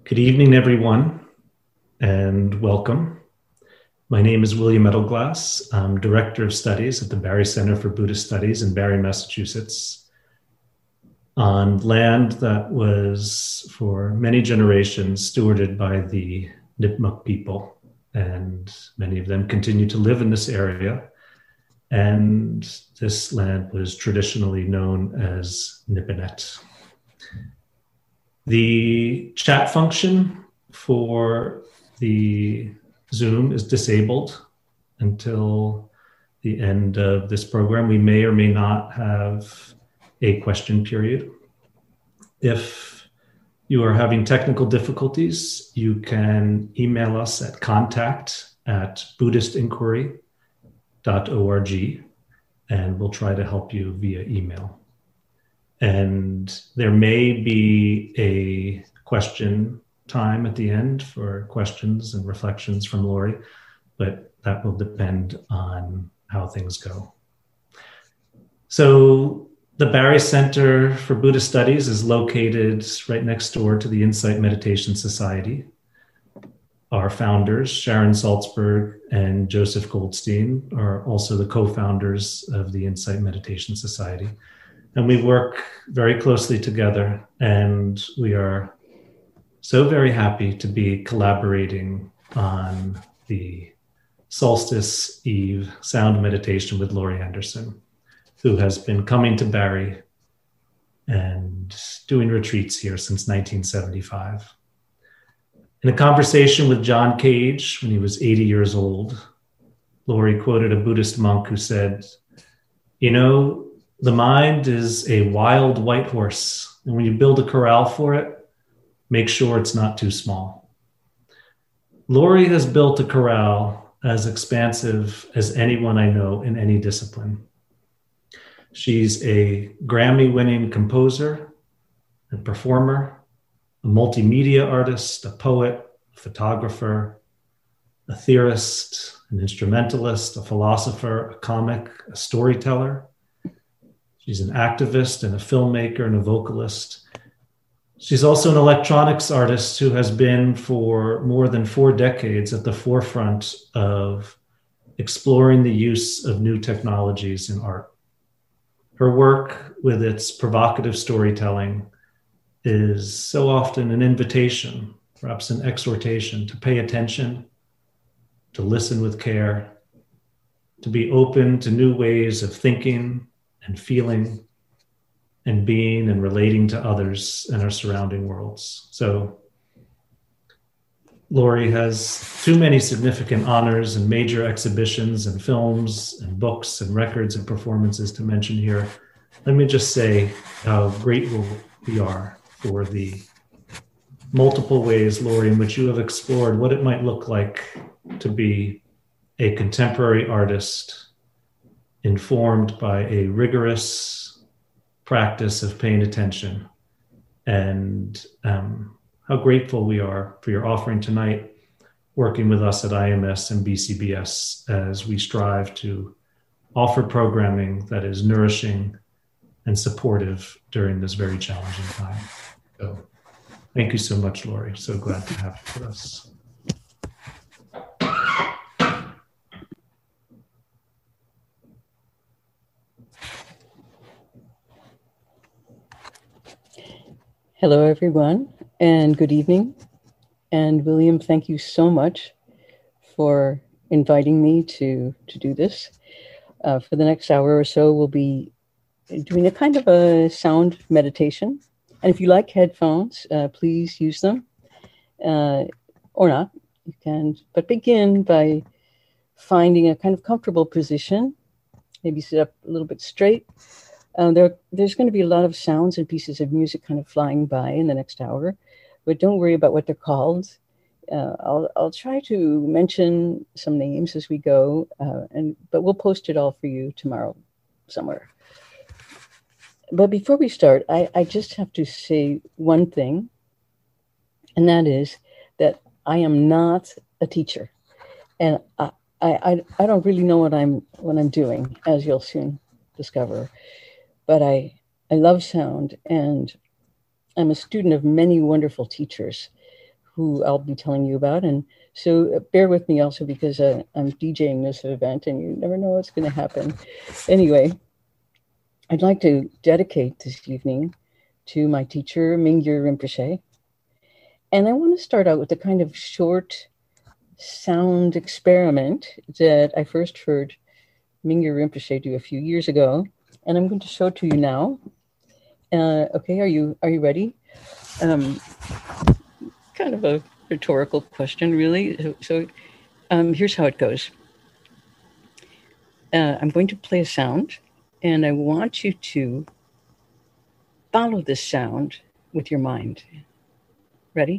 Good evening, everyone, and welcome. My name is William Edelglass. I'm Director of Studies at the Barre Center for Buddhist Studies in Barre, Massachusetts, on land that was for many generations stewarded by the Nipmuc people, and many of them continue to live in this area. And this land was traditionally known as Nipinet. The chat function for the Zoom is disabled until the end of this program. We may or may not have a question period. If you are having technical difficulties, you can email us at contact@buddhistinquiry.org, and we'll try to help you via email. And there may be a question time at the end for questions and reflections from Lori, but that will depend on how things go. So the Barre Center for Buddhist Studies is located right next door to the Insight Meditation Society. Our founders, Sharon Salzberg and Joseph Goldstein, are also the co-founders of the Insight Meditation Society. And we work very closely together, and we are so very happy to be collaborating on the Solstice Eve sound meditation with Lori Anderson, who has been coming to Barre and doing retreats here since 1975. In a conversation with John Cage when he was 80 years old, Lori quoted a Buddhist monk who said, "You know, the mind is a wild white horse, and when you build a corral for it, make sure it's not too small." Lori has built a corral as expansive as anyone I know in any discipline. She's a Grammy-winning composer and performer, a multimedia artist, a poet, a photographer, a theorist, an instrumentalist, a philosopher, a comic, a storyteller. She's an activist and a filmmaker and a vocalist. She's also an electronics artist who has been for more than 4 decades at the forefront of exploring the use of new technologies in art. Her work, with its provocative storytelling, is so often an invitation, perhaps an exhortation, to pay attention, to listen with care, to be open to new ways of thinking and feeling and being and relating to others and our surrounding worlds. So Lori has too many significant honors and major exhibitions and films and books and records and performances to mention here. Let me just say how grateful we are for the multiple ways, Lori, in which you have explored what it might look like to be a contemporary artist informed by a rigorous practice of paying attention, and how grateful we are for your offering tonight, working with us at IMS and BCBS as we strive to offer programming that is nourishing and supportive during this very challenging time. So thank you so much, Lori. So glad to have you with us. Hello, everyone, and good evening. And William, thank you so much for inviting me to do this. For the next hour or so, we'll be doing a kind of a sound meditation. And if you like headphones, please use them, or not. You can, but begin by finding a kind of comfortable position. Maybe sit up a little bit straight. There's going to be a lot of sounds and pieces of music kind of flying by in the next hour, but don't worry about what they're called. I'll try to mention some names as we go, but we'll post it all for you tomorrow somewhere. But before we start, I just have to say one thing, and that is that I am not a teacher, and I don't really know what I'm doing, as you'll soon discover. But I love sound, and I'm a student of many wonderful teachers who I'll be telling you about. And so bear with me also because I'm DJing this event and you never know what's going to happen. Anyway, I'd like to dedicate this evening to my teacher, Mingyur Rinpoche. And I want to start out with a kind of short sound experiment that I first heard Mingyur Rinpoche do a few years ago. And I'm going to show it to you now. Okay, are you ready? Kind of a rhetorical question, really. So here's how it goes. I'm going to play a sound, and I want you to follow this sound with your mind. Ready?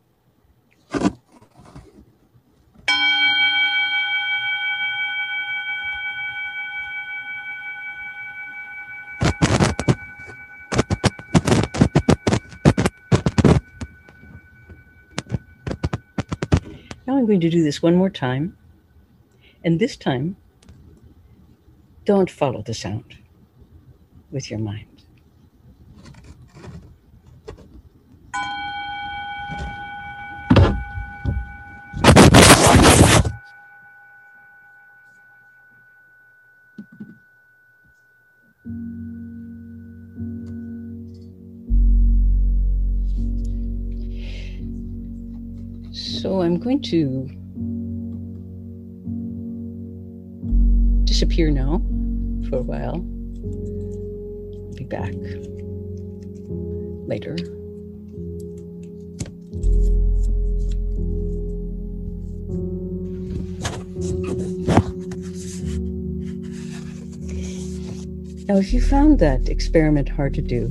Now I'm going to do this one more time. And this time, don't follow the sound with your mind. So I'm going to disappear now for a while. I'll be back later. Now, if you found that experiment hard to do,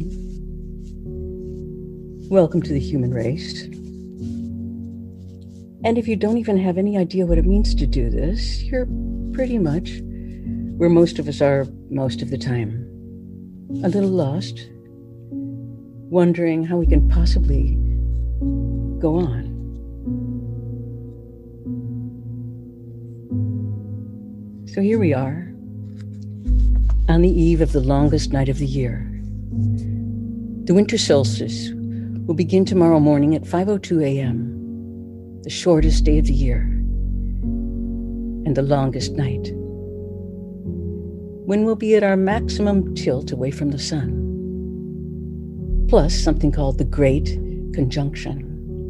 welcome to the human race. And if you don't even have any idea what it means to do this, you're pretty much where most of us are most of the time. A little lost, wondering how we can possibly go on. So here we are, on the eve of the longest night of the year. The winter solstice will begin tomorrow morning at 5:02 a.m., the shortest day of the year, and the longest night, when we'll be at our maximum tilt away from the sun, plus something called the Great Conjunction.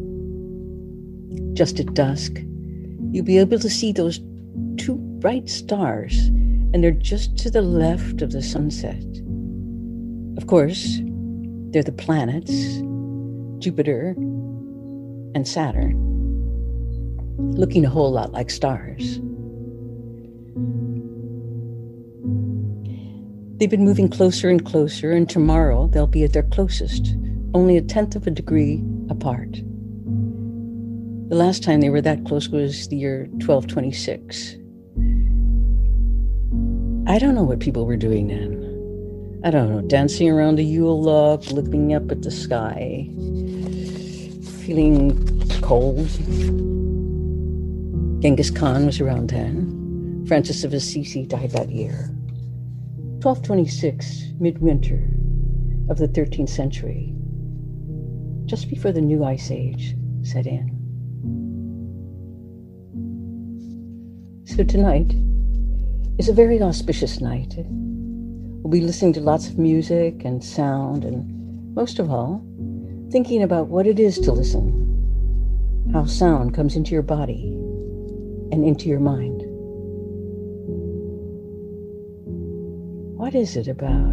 Just at dusk, you'll be able to see those two bright stars, and they're just to the left of the sunset. Of course, they're the planets, Jupiter and Saturn, looking a whole lot like stars. They've been moving closer and closer, and tomorrow they'll be at their closest, only 1/10 of a degree apart. The last time they were that close was the year 1226. I don't know what people were doing then. I don't know, dancing around a Yule log, looking up at the sky, feeling cold. Genghis Khan was around then. Francis of Assisi died that year. 1226, midwinter of the 13th century, just before the new ice age set in. So tonight is a very auspicious night. We'll be listening to lots of music and sound, and most of all, thinking about what it is to listen, how sound comes into your body and into your mind. What is it about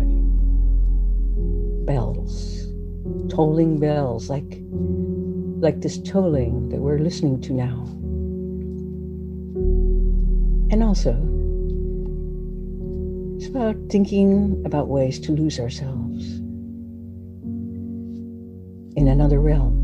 bells, tolling bells, like this tolling that we're listening to now? And also, it's about thinking about ways to lose ourselves in another realm.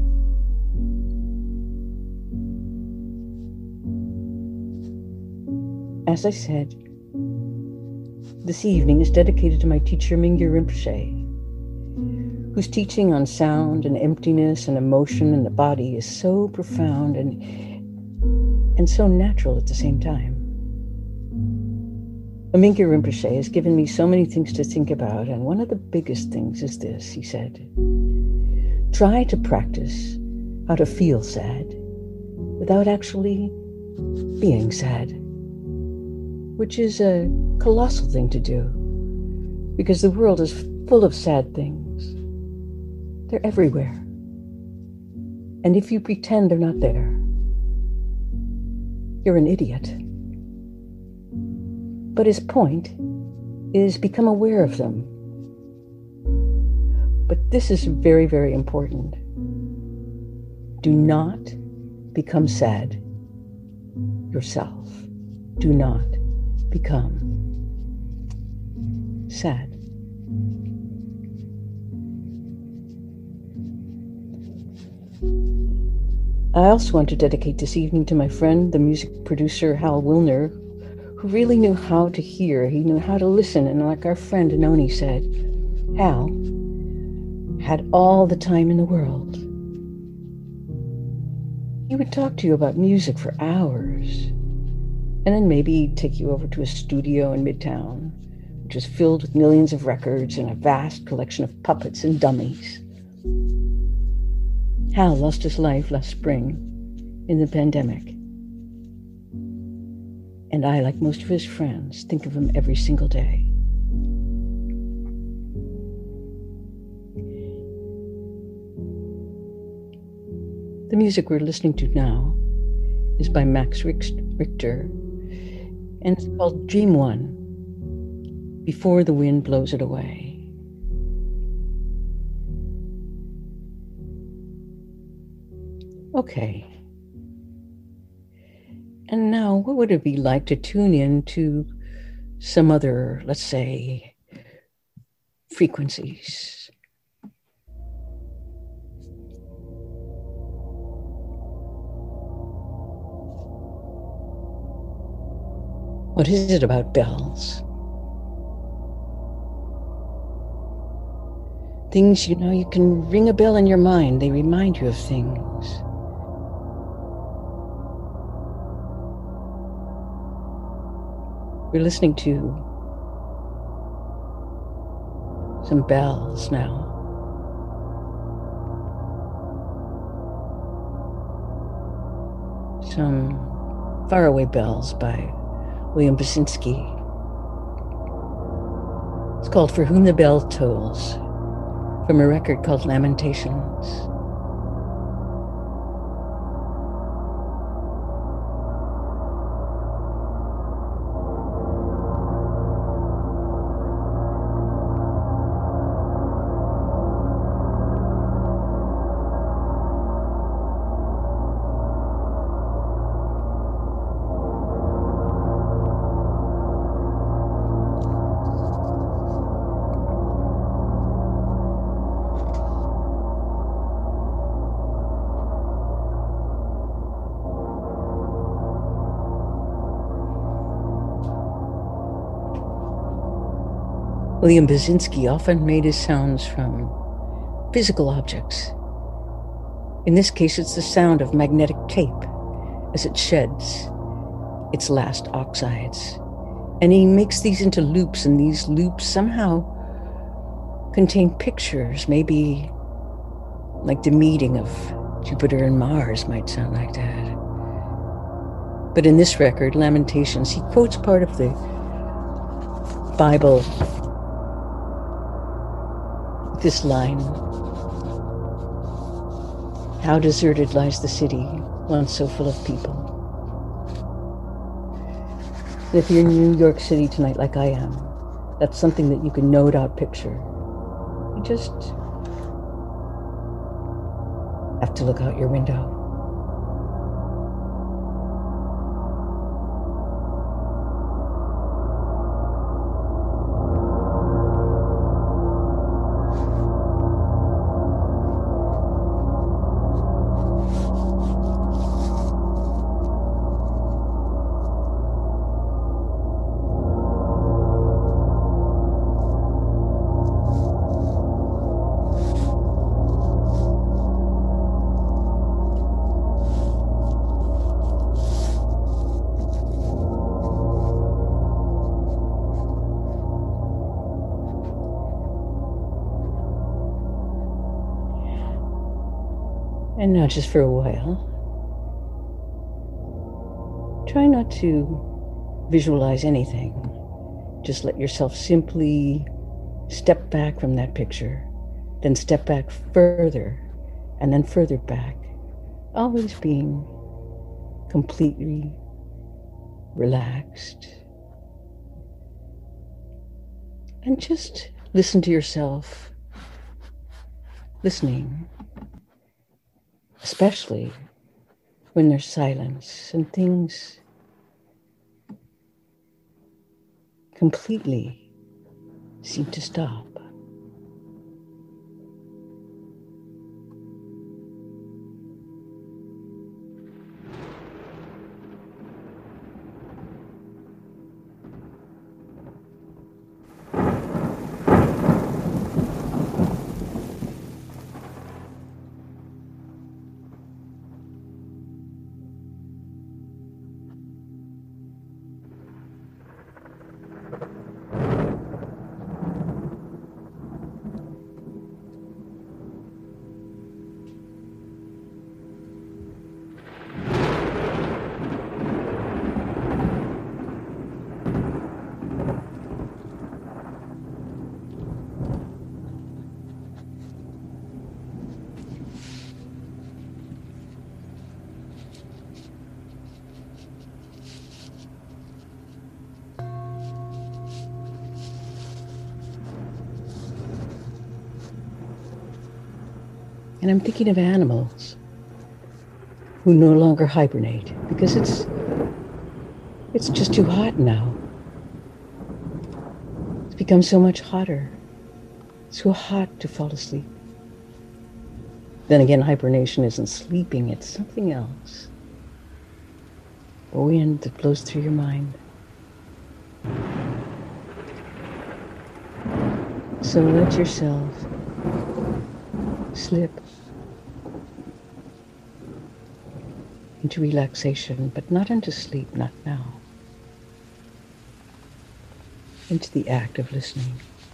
As I said, this evening is dedicated to my teacher, Mingyur Rinpoche, whose teaching on sound and emptiness and emotion in the body is so profound and so natural at the same time. Mingyur Rinpoche has given me so many things to think about, and one of the biggest things is this, he said. Try to practice how to feel sad without actually being sad, which is a colossal thing to do because the world is full of sad things. They're everywhere. And if you pretend they're not there, you're an idiot. But his point is become aware of them. But this is very, very important. Do not become sad yourself. Do not become sad. I also want to dedicate this evening to my friend, the music producer Hal Wilner, who really knew how to hear. He knew how to listen. And like our friend Noni said, Hal had all the time in the world. He would talk to you about music for hours, and then maybe take you over to a studio in Midtown, which was filled with millions of records and a vast collection of puppets and dummies. Hal lost his life last spring in the pandemic. And I, like most of his friends, think of him every single day. The music we're listening to now is by Max Richter, and it's called Dream One, Before the Wind Blows It Away. Okay. And now, what would it be like to tune in to some other, let's say, frequencies? What is it about bells? Things, you know, you can ring a bell in your mind. They remind you of things. We're listening to some bells now. Some faraway bells by William Basinski. It's called For Whom the Bell Tolls, from a record called Lamentations. William Basinski often made his sounds from physical objects. In this case, it's the sound of magnetic tape as it sheds its last oxides. And he makes these into loops, and these loops somehow contain pictures, maybe like the meeting of Jupiter and Mars might sound like that. But in this record, Lamentations, he quotes part of the Bible. This line: how deserted lies the city, once so full of people. And if you're in New York City tonight like I am, that's something that you can no doubt picture. You just have to look out your window. And now, just for a while, try not to visualize anything. Just let yourself simply step back from that picture, then step back further, and then further back, always being completely relaxed. And just listen to yourself, listening, especially when there's silence and things completely seem to stop. And I'm thinking of animals who no longer hibernate because it's just too hot now. It's become so much hotter. It's too hot to fall asleep. Then again, hibernation isn't sleeping, it's something else. A wind that blows through your mind. So let yourself slip into relaxation, but not into sleep, not now. Into the act of listening.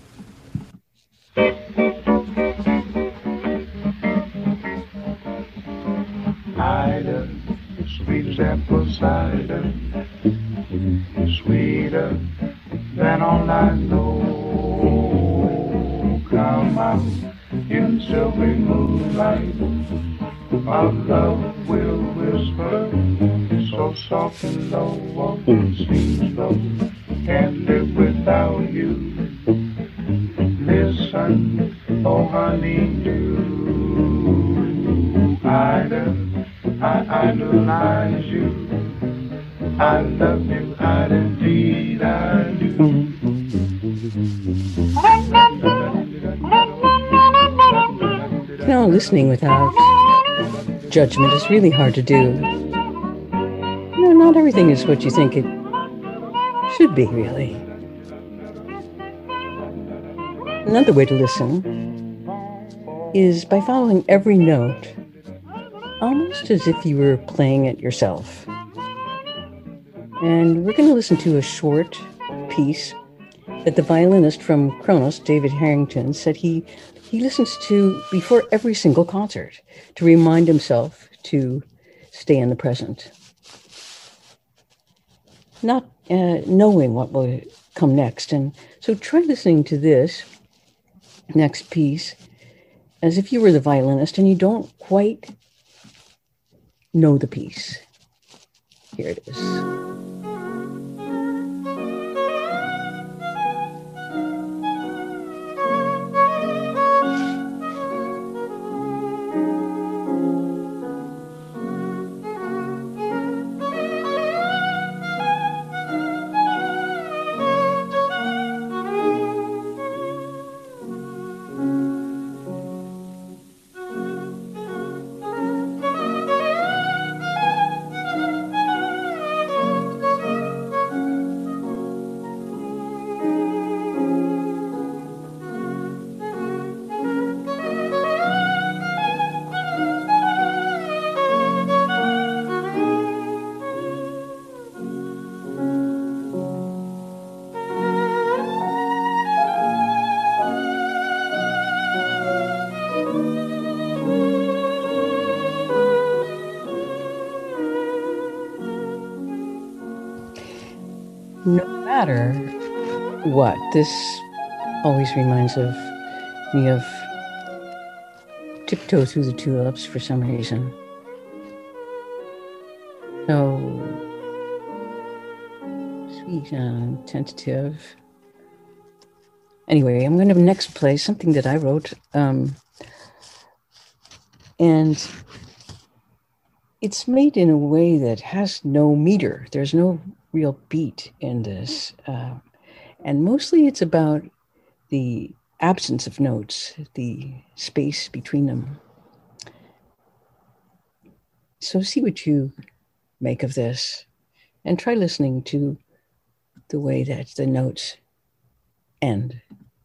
Cider, sweet as apple cider, sweeter than all I know. Come out in silvery moonlight, our love will whisper, so soft and low, oh, seems low, can't live without you. Listen, oh honey, do I idolize you. I love you, I indeed I do. Now, listening without judgment is really hard to do. Not everything is what you think it should be, really. Another way to listen is by following every note, almost as if you were playing it yourself. And we're going to listen to a short piece that the violinist from Kronos, David Harrington, said he listens to before every single concert to remind himself to stay in the present. Not knowing what will come next. And so try listening to this next piece as if you were the violinist and you don't quite know the piece. Here it is. no matter what, this always reminds me of Tiptoe Through the Tulips for some reason. So sweet and tentative. Anyway, I'm going to next play something that I wrote. And it's made in a way that has no meter. There's no real beat in this. And mostly it's about the absence of notes, the space between them. So see what you make of this, and try listening to the way that the notes end.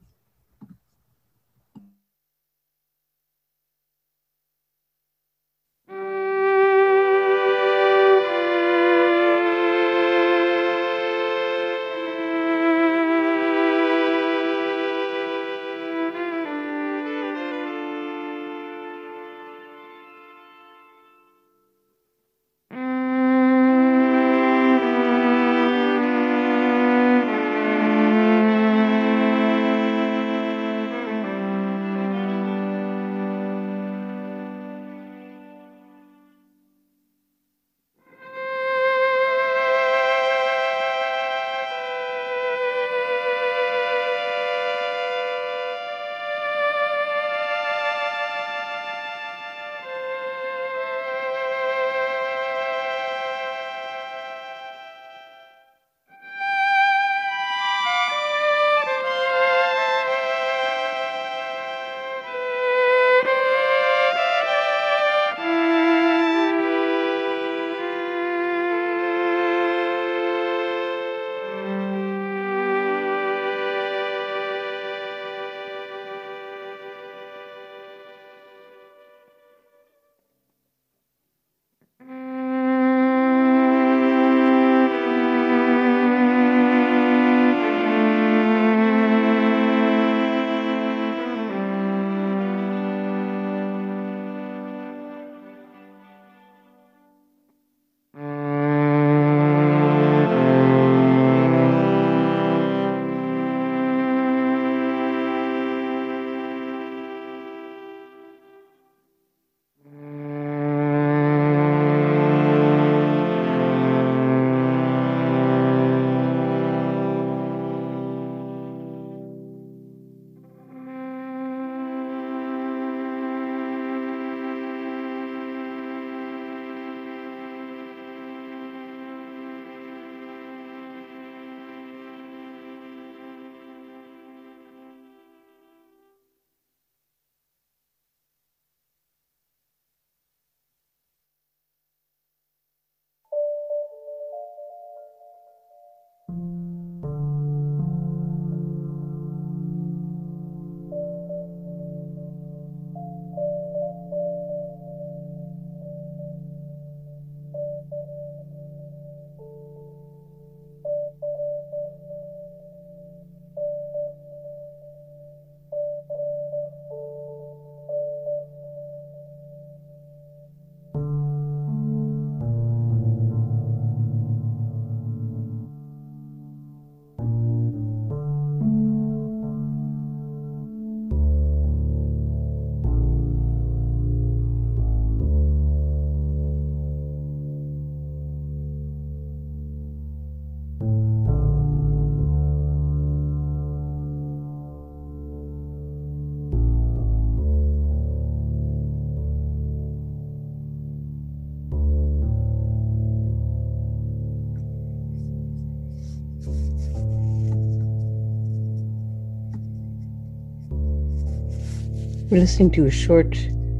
We're listening to a short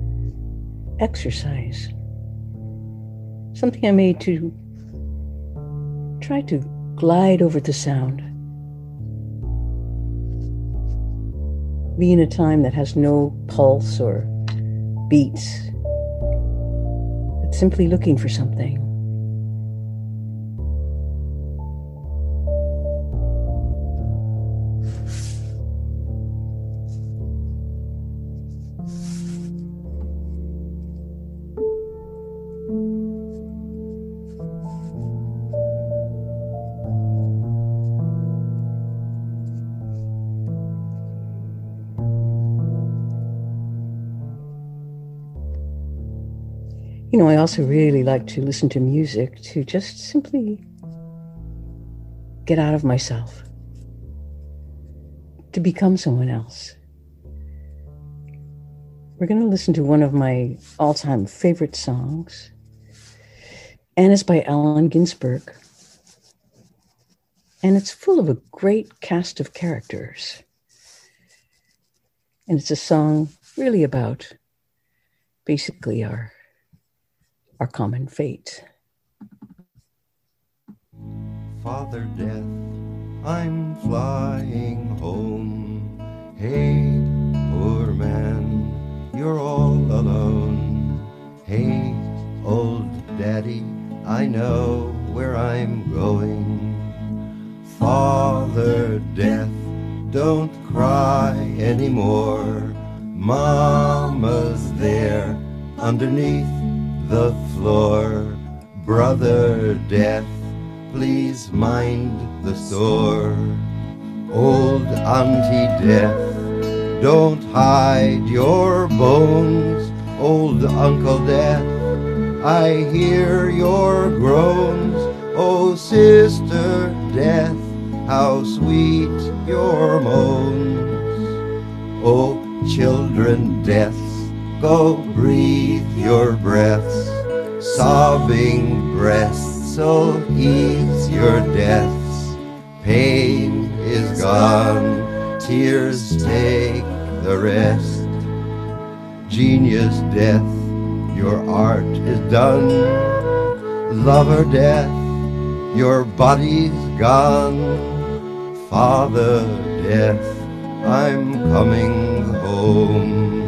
exercise, something I made to try to glide over the sound, be in a time that has no pulse or beats, but simply looking for something. You know, I also really like to listen to music to just simply get out of myself, to become someone else. We're going to listen to one of my all-time favorite songs, and it's by Allen Ginsberg. And it's full of a great cast of characters. And it's a song really about basically our common fate. Father Death, I'm flying home. Hey, poor man, you're all alone. Hey, old daddy, I know where I'm going. Father Death, don't cry anymore. Mama's there underneath the floor. Brother Death, please mind the store. Old Auntie Death, don't hide your bones. Old Uncle Death, I hear your groans. Oh, Sister Death, how sweet your moans. Oh, children deaths, go breathe your breaths. Sobbing breasts, so ease your deaths. Pain is gone, tears take the rest. Genius Death, your art is done. Lover Death, your body's gone. Father Death, I'm coming home.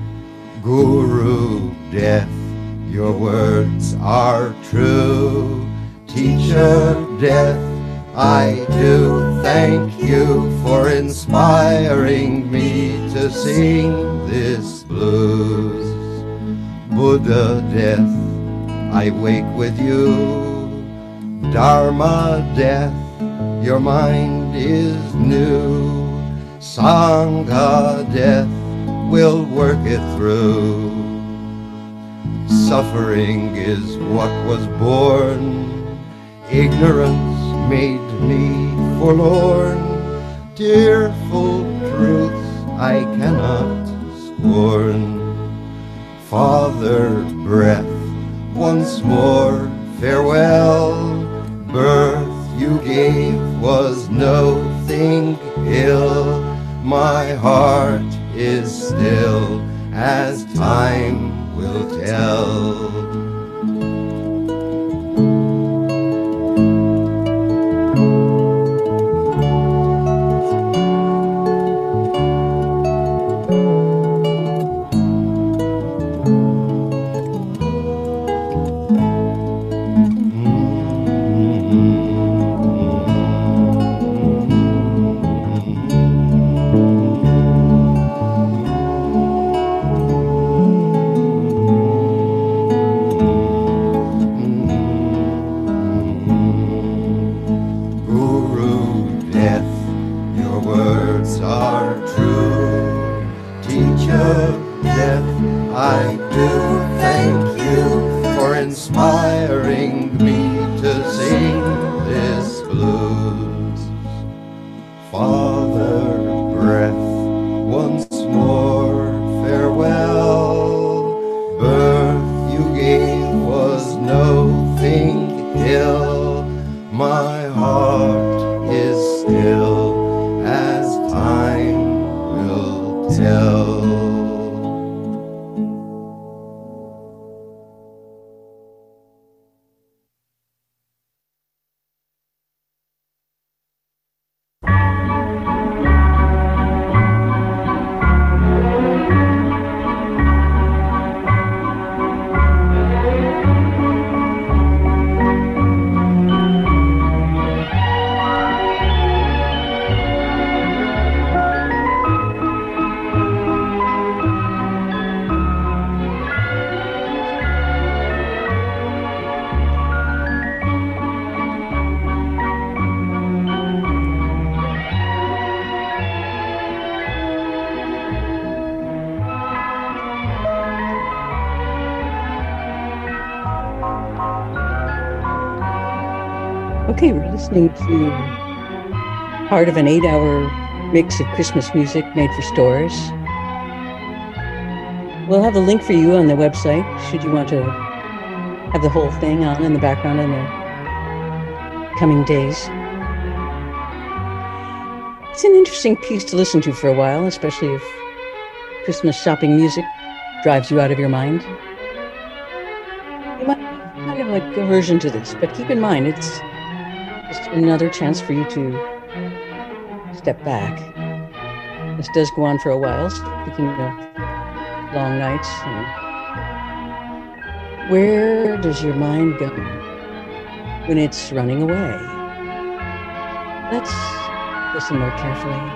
Guru Death, your words are true. Teacher Death, I do thank you for inspiring me to sing this blues. Buddha Death, I wake with you. Dharma Death, your mind is new. Sangha Death, we'll work it through. Suffering is what was born. Ignorance made me forlorn. Tearful truths I cannot scorn. Father Breath, once more farewell. Birth you gave was no thing ill. My heart is still, as time will tell. Okay, we're listening to part of an 8-hour mix of Christmas music made for stores. We'll have a link for you on the website should you want to have the whole thing on in the background in the coming days. It's an interesting piece to listen to for a while, especially if Christmas shopping music drives you out of your mind. You might kind of like aversion to this, but keep in mind it's just another chance for you to step back. This does go on for a while, speaking of long nights. Where does your mind go when it's running away? Let's listen more carefully.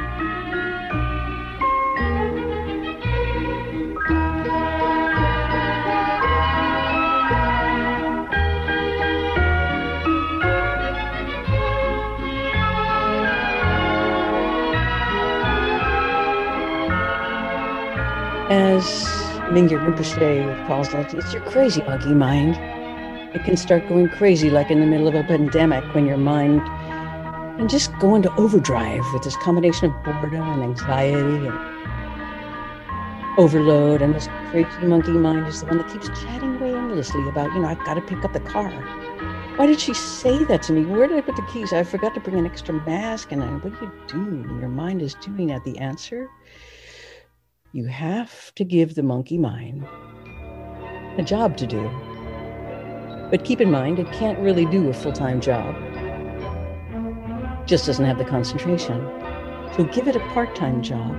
As Mingyur Rinpoche calls it, it's your crazy monkey mind. It can start going crazy like in the middle of a pandemic when your mind can just go into overdrive with this combination of boredom and anxiety and overload. And this crazy monkey mind is the one that keeps chatting away endlessly about, I've got to pick up the car. Why did she say that to me? Where did I put the keys? I forgot to bring an extra mask. And what do you do when your mind is doing that? The answer? You have to give the monkey mind a job to do. But keep in mind, it can't really do a full-time job. It just doesn't have the concentration. So give it a part-time job.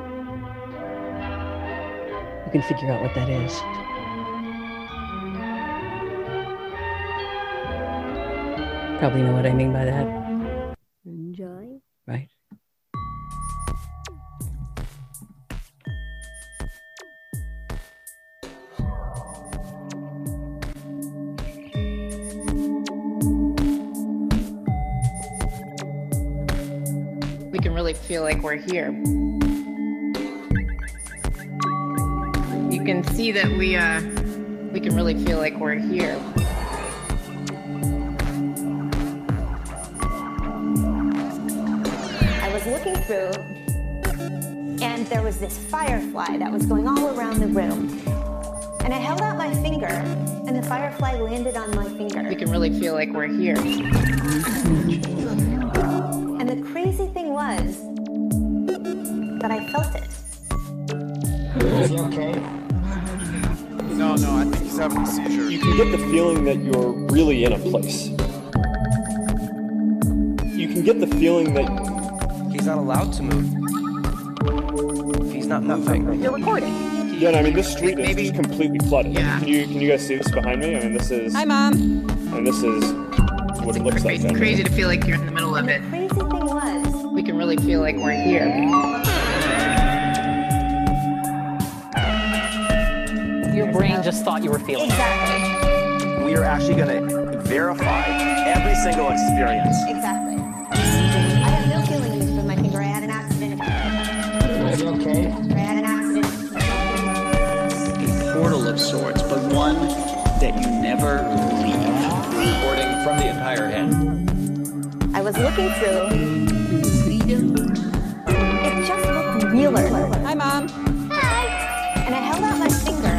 You can figure out what that is. Probably know what I mean by that. Enjoy. Right? We can really feel like we're here. You can see that we can really feel like we're here. I was looking through, and there was this firefly that was going all around the room. And I held out my finger, and the firefly landed on my finger. We can really feel like we're here. And the crazy thing was that I felt it. Is he okay? No, I think he's having a seizure. You can get the feeling that you're really in a place. You can get the feeling that He's not allowed to move. He's not moving. You're recording. yeah, and I mean this street is Maybe- just completely flooded. Yeah. Can you guys see this behind me? I mean this is Hi, Mom. and this is what it looks like. It's crazy to feel like you're in the middle of it. The crazy thing was, We can really feel like we're here. Your brain just thought you were feeling it. exactly. We are actually going to verify every single experience. Exactly. I have no feeling with my finger. I had an accident. Is he okay? I had an accident. A portal of sorts, but one that you never leave. Recording from the entire head. I was looking through. It just looked realer. Hi, Mom. Hi. And I held out my finger.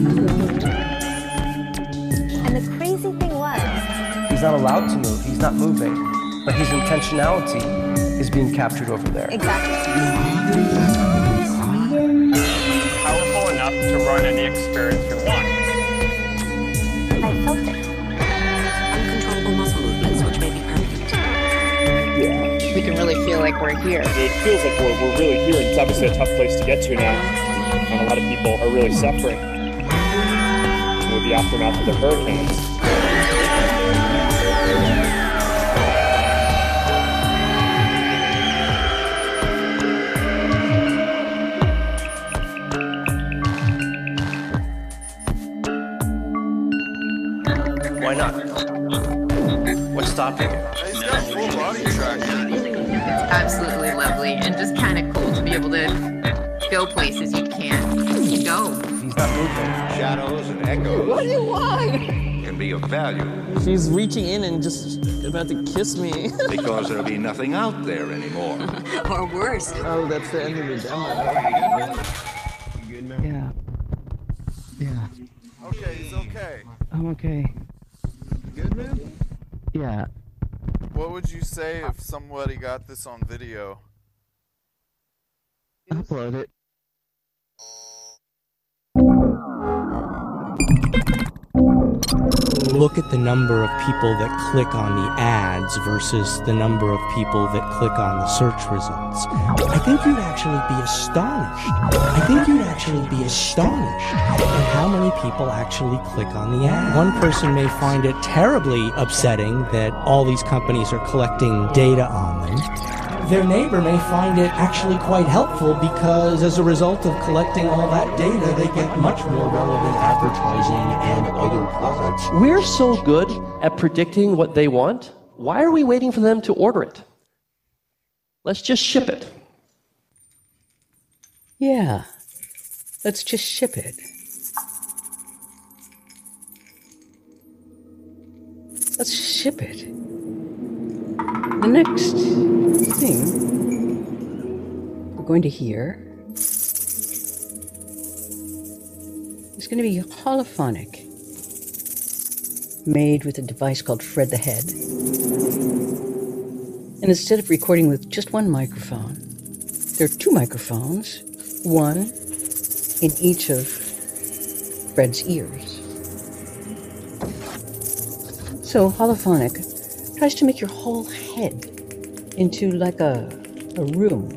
And the crazy thing was, He's not allowed to move. He's not moving. But his intentionality is being captured over there. exactly. Powerful enough to run any experience you want. I felt it. Uncontrollable muscle movements, which may be permanent. Yeah. We can really feel like we're here. It feels like we're really here, and it's obviously a tough place to get to now. And a lot of people are really suffering with the aftermath of the hurricanes. Why not? What's stopping you? He's got full body traction. It's absolutely lovely and just kind of cool to be able to go places you can't go. He's not moving. Shadows and echoes. What do you want? Can be of value. She's reaching in and just about to kiss me. Because there'll be nothing out there anymore. Or worse. Oh, that's the end of the demo. You good, man? Yeah. Yeah. Okay, it's okay. I'm okay. You good, man? Yeah. What would you say if somebody got this on video? Upload it. Look at the number of people that click on the ads versus the number of people that click on the search results. I think you'd actually be astonished. At how many people actually click on the ad. One person may find it terribly upsetting that all these companies are collecting data on them. Their neighbor may find it actually quite helpful because as a result of collecting all that data, they get much more relevant advertising and other products. We're so good at predicting what they want. Why are we waiting for them to order it? Let's just ship it. Yeah. Let's just ship it. Let's ship it. The next thing we're going to hear is going to be holophonic, made with a device called Fred the Head. And instead of recording with just one microphone, there are two microphones, one in each of Fred's ears. So holophonic tries to make your whole head into like a room.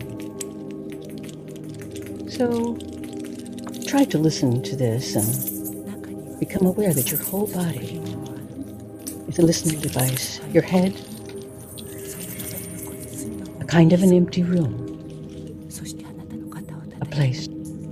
So try to listen to this and become aware that your whole body is a listening device. Your head, a kind of an empty room, a place.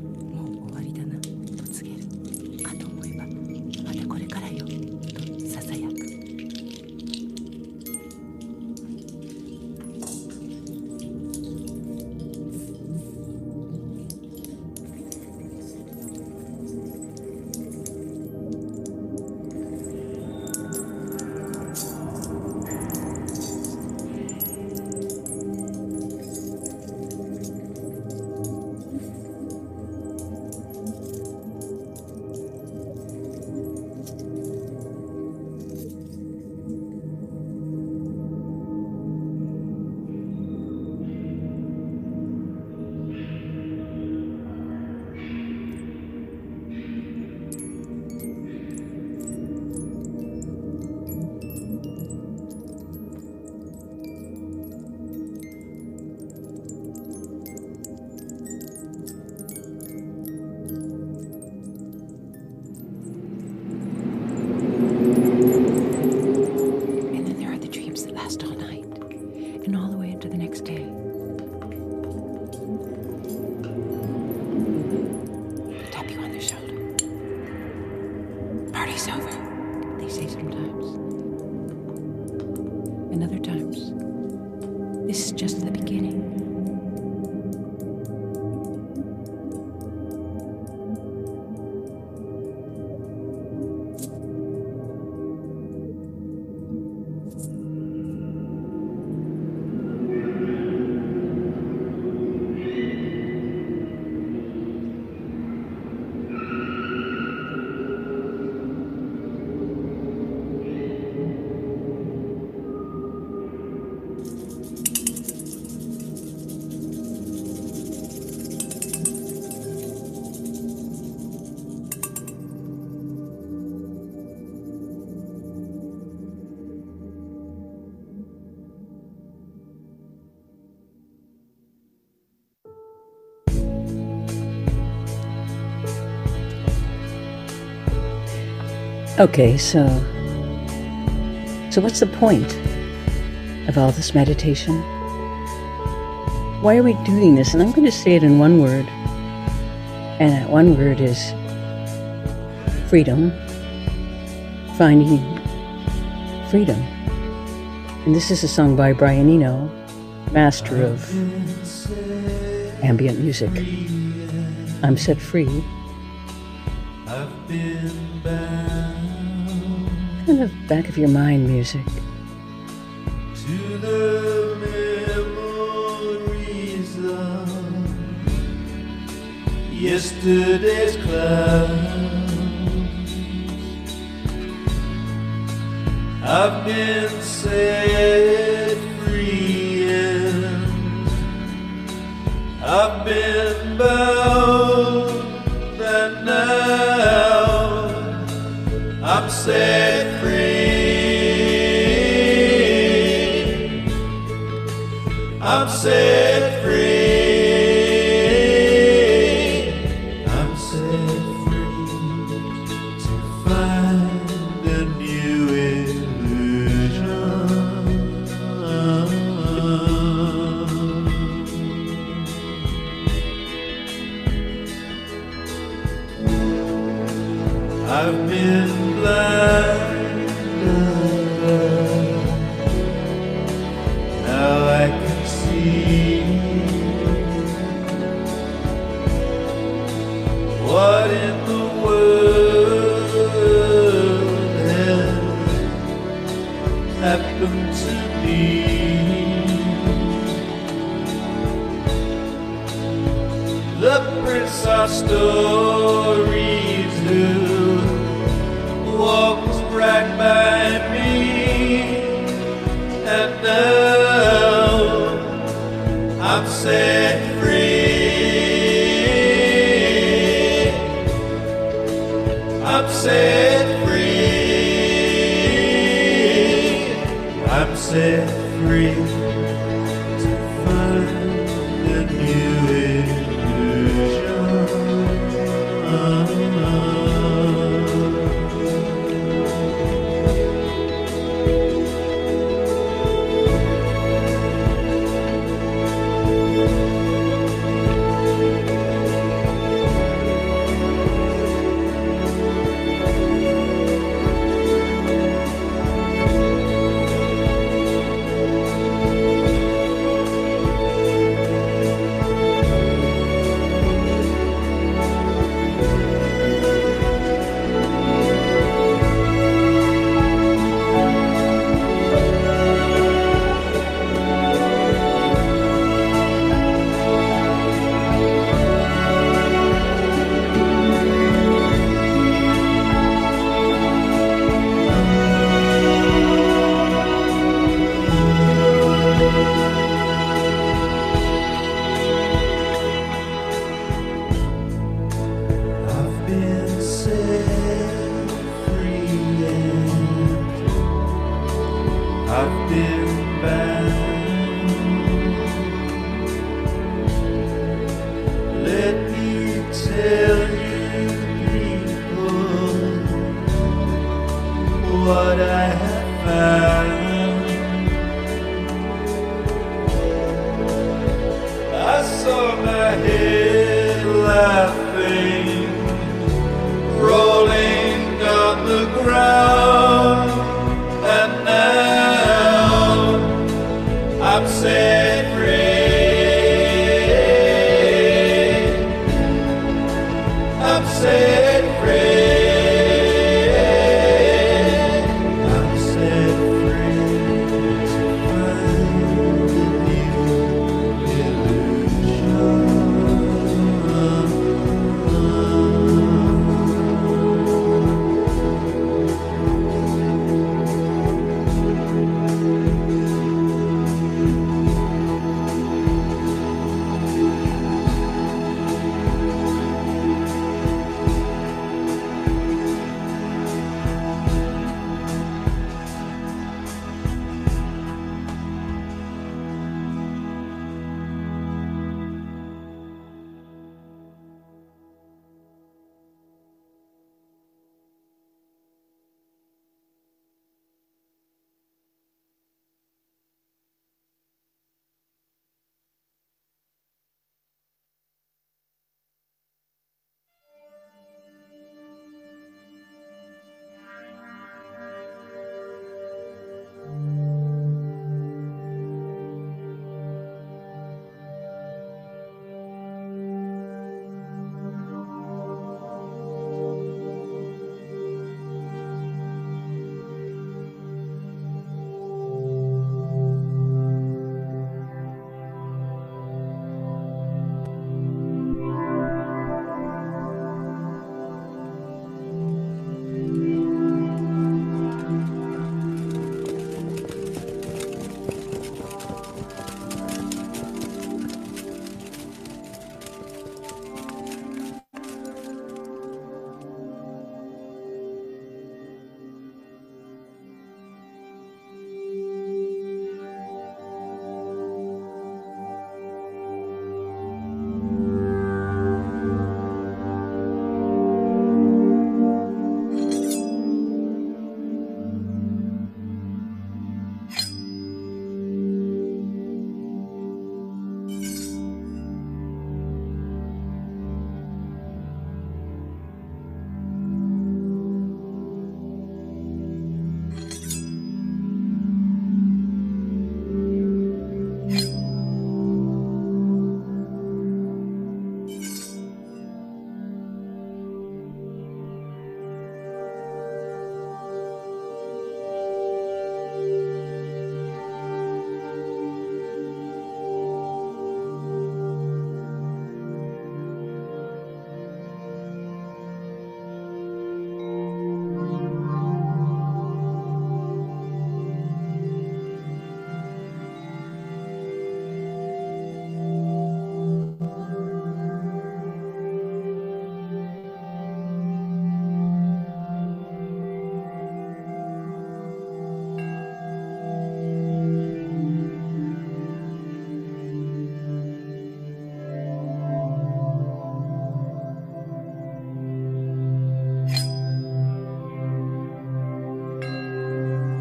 Okay, so what's the point of all this meditation? Why are we doing this? And I'm going to say it in one word. And that one word is freedom. Finding freedom. And this is a song by Brian Eno, master of ambient music. I'm set free. I've been bound in the back of your mind music. To the memories of yesterday's clouds, I've been set free and I've been bound, and now I'm set free. I'm set free. I'm set free to find a new illusion. I've been blind, now I can see what in the world has happened to me. The prince our stories who walks right by me, and now I'm set free. I'm set free. I'm set free to find a new I've been bound. Let me tell you, people, what I have found. I saw my head laughing, rolling on the ground, and now I'm set free. I'm set free. I'm set free to find a new illusion.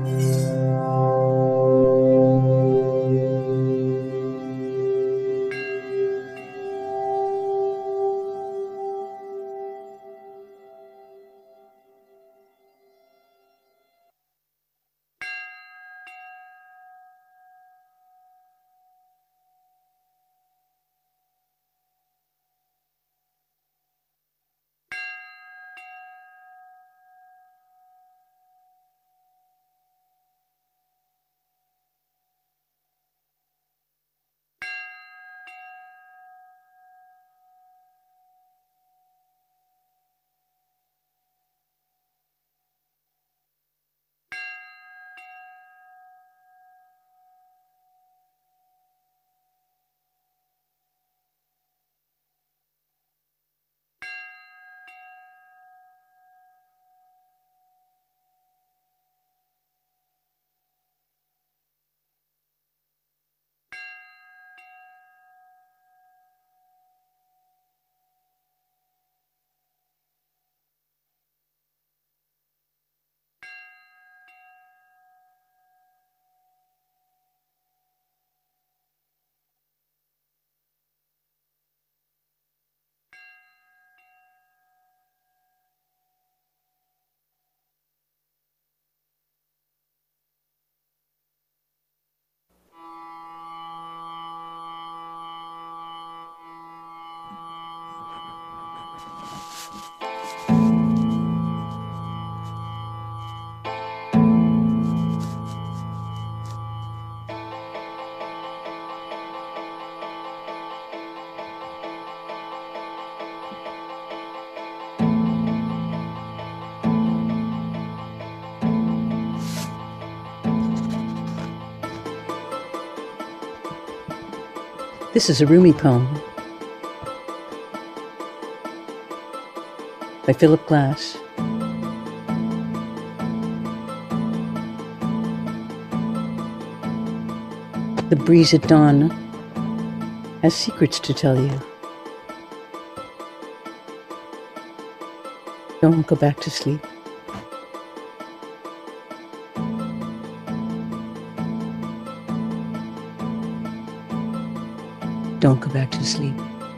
This is a Rumi poem by Philip Glass. The breeze at dawn has secrets to tell you. Don't go back to sleep. Don't go back to sleep.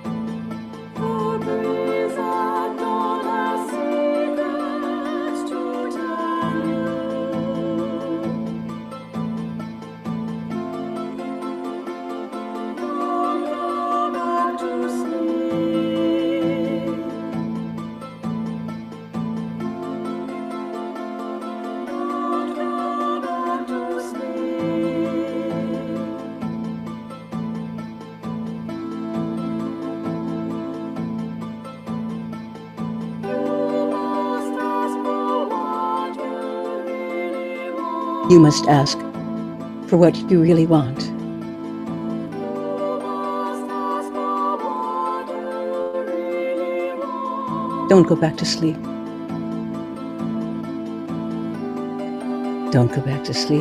You must ask for what you really want. Don't go back to sleep. Don't go back to sleep.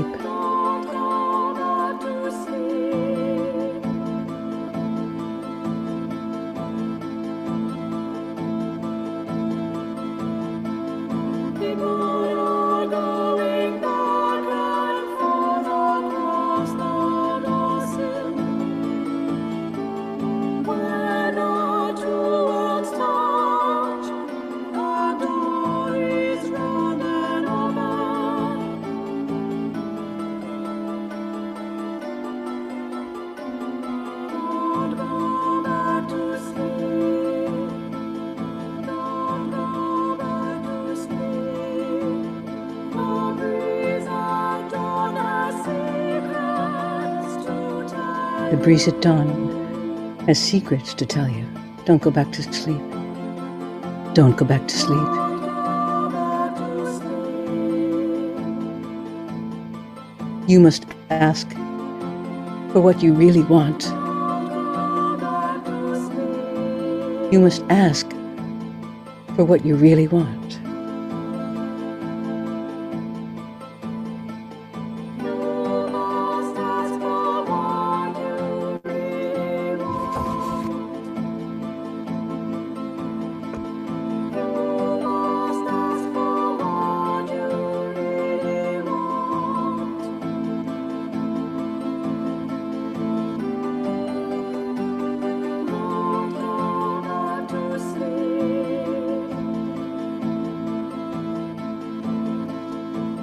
The breeze at dawn has secrets to tell you. Don't go back to sleep. Don't go back to sleep. You must ask for what you really want. You must ask for what you really want.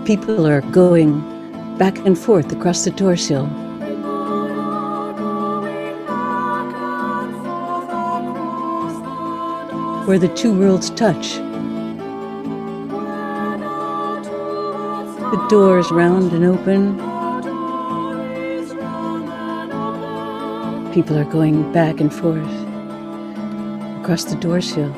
People are going back and forth across the door sill. Where the two worlds touch. The door is round and open. People are going back and forth across the door sill.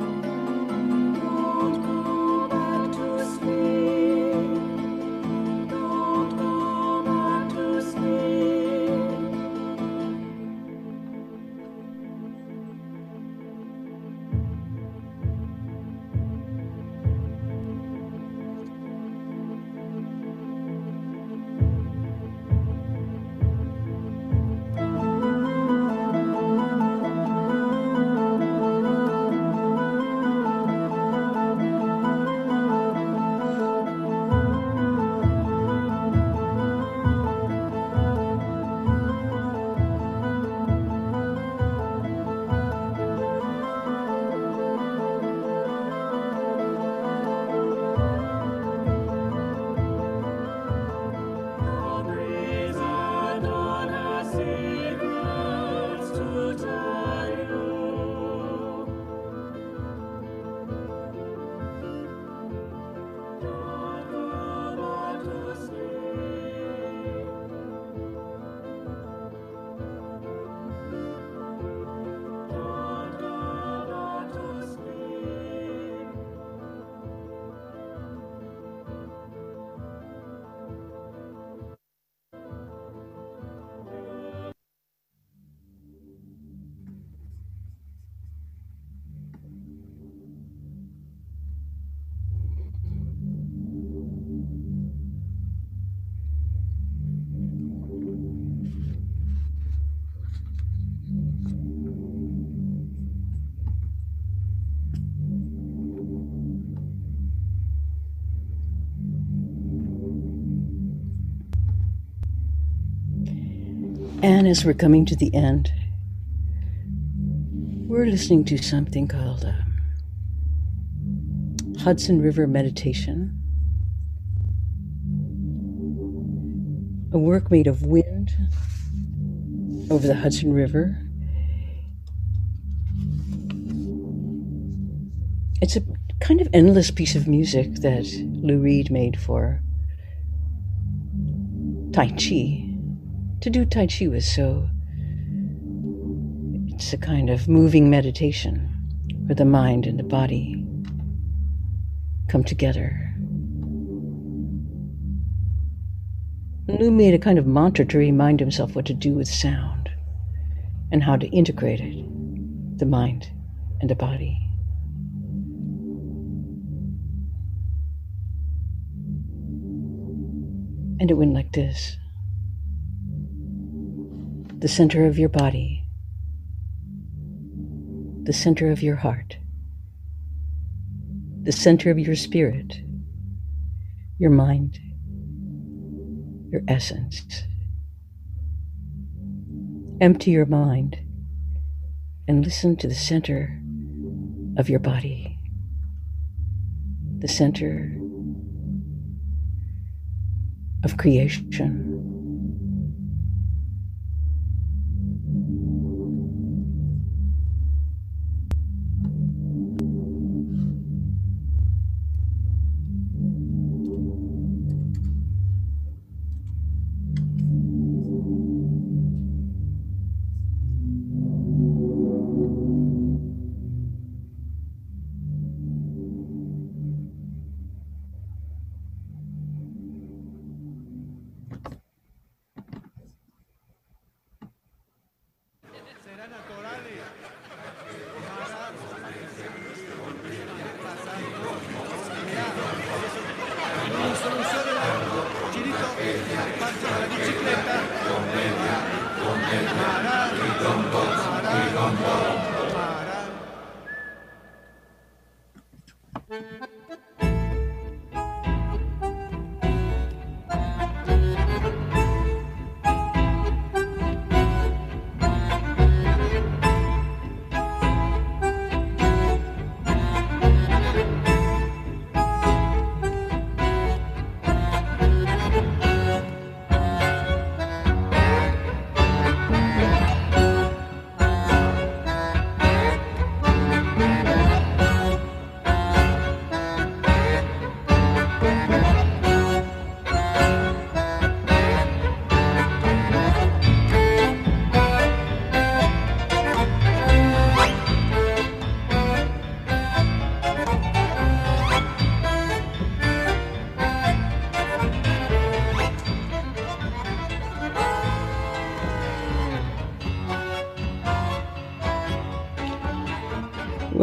And as we're coming to the end, we're listening to something called Hudson River Meditation, a work made of wind over the Hudson River. It's a kind of endless piece of music that Lou Reed made for Tai Chi. To do Tai Chi was it's a kind of moving meditation where the mind and the body come together. Lou made a kind of mantra to remind himself what to do with sound and how to integrate it, the mind and the body. And it went like this. The center of your body, the center of your heart, the center of your spirit, your mind, your essence. Empty your mind and listen to the center of your body, the center of creation.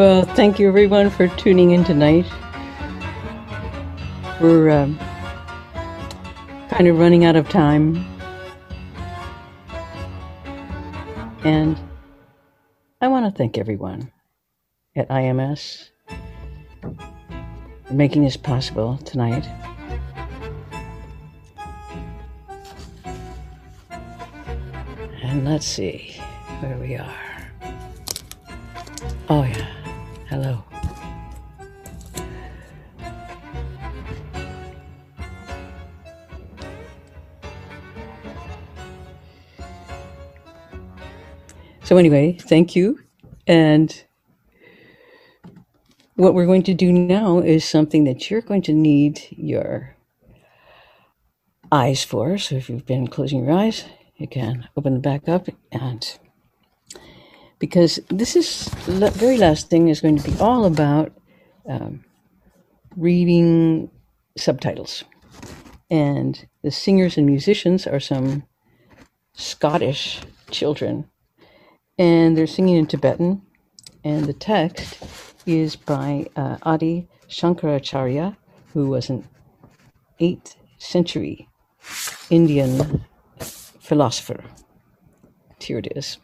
Well, thank you everyone for tuning in tonight. We're kind of running out of time. And I want to thank everyone at IMS for making this possible tonight. And let's see where we are. Oh yeah, hello. So anyway, thank you. And what we're going to do now is something that you're going to need your eyes for. So if you've been closing your eyes, you can open them back up. And because this is the very last thing is going to be all about reading subtitles. And the singers and musicians are some Scottish children. And they're singing in Tibetan, and the text is by Adi Shankaracharya, who was an 8th century Indian philosopher. Here it is.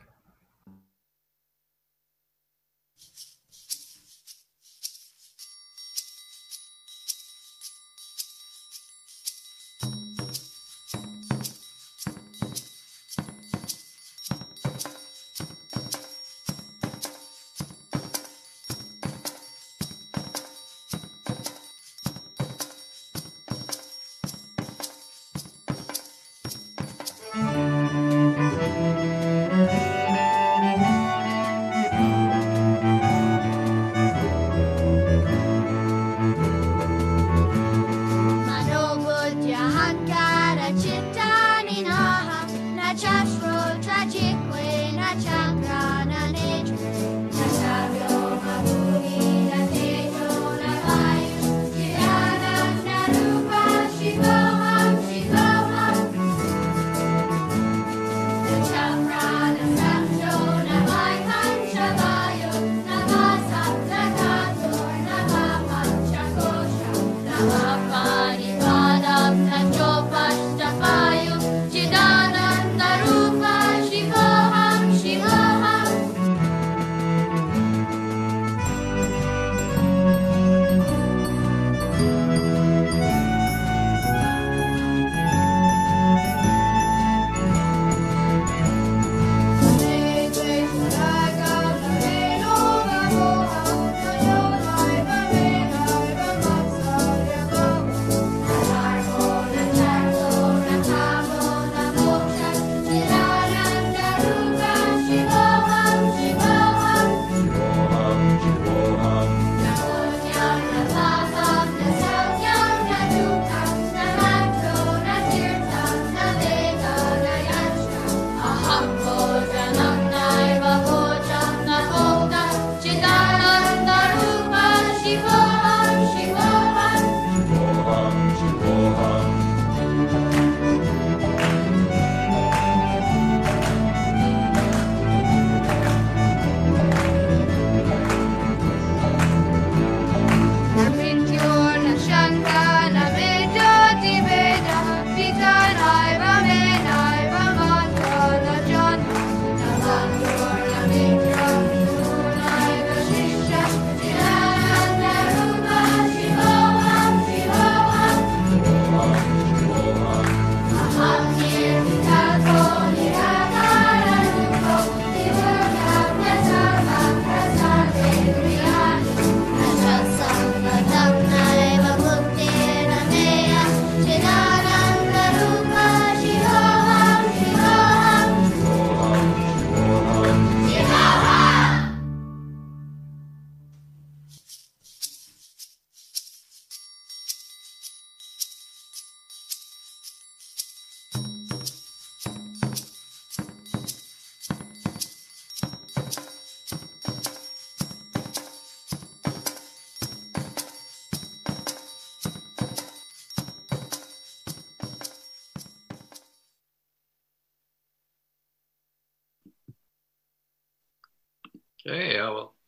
Okay, well,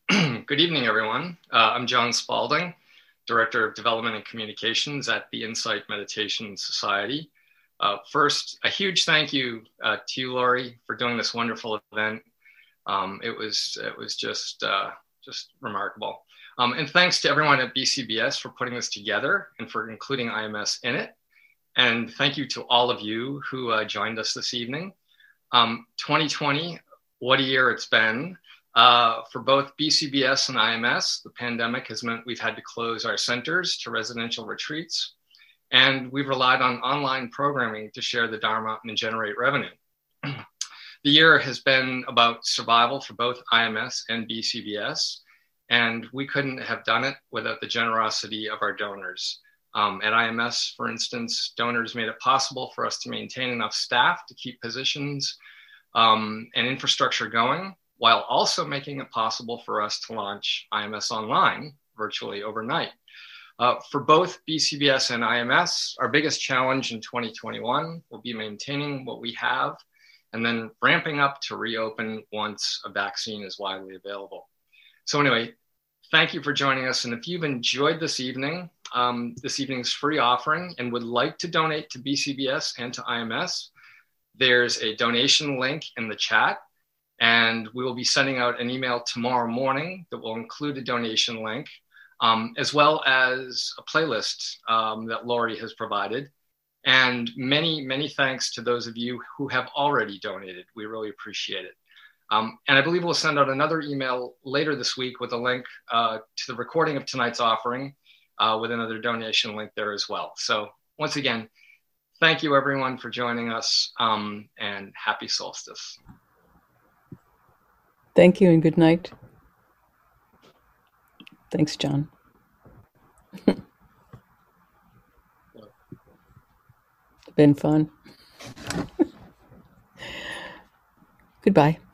Good evening, everyone. I'm John Spalding, Director of Development and Communications at the Insight Meditation Society. First, a huge thank you to you, Laurie, for doing this wonderful event. It was just remarkable. And thanks to everyone at BCBS for putting this together and for including IMS in it. And thank you to all of you who joined us this evening. 2020, what a year it's been. For both BCBS and IMS, the pandemic has meant we've had to close our centers to residential retreats, and we've relied on online programming to share the Dharma and generate revenue. The year has been about survival for both IMS and BCBS, and we couldn't have done it without the generosity of our donors. At IMS, for instance, donors made it possible for us to maintain enough staff to keep positions and infrastructure going, while also making it possible for us to launch IMS Online virtually overnight. For both BCBS and IMS, our biggest challenge in 2021 will be maintaining what we have and then ramping up to reopen once a vaccine is widely available. So anyway, thank you for joining us. And if you've enjoyed this evening's free offering and would like to donate to BCBS and to IMS, there's a donation link in the chat. And we will be sending out an email tomorrow morning that will include a donation link, as well as a playlist that Laurie has provided. And many, many thanks to those of you who have already donated. We really appreciate it. And I believe we'll send out another email later this week with a link to the recording of tonight's offering with another donation link there as well. So once again, thank you everyone for joining us and happy solstice. Thank you and good night. Thanks, John. Been fun. Goodbye.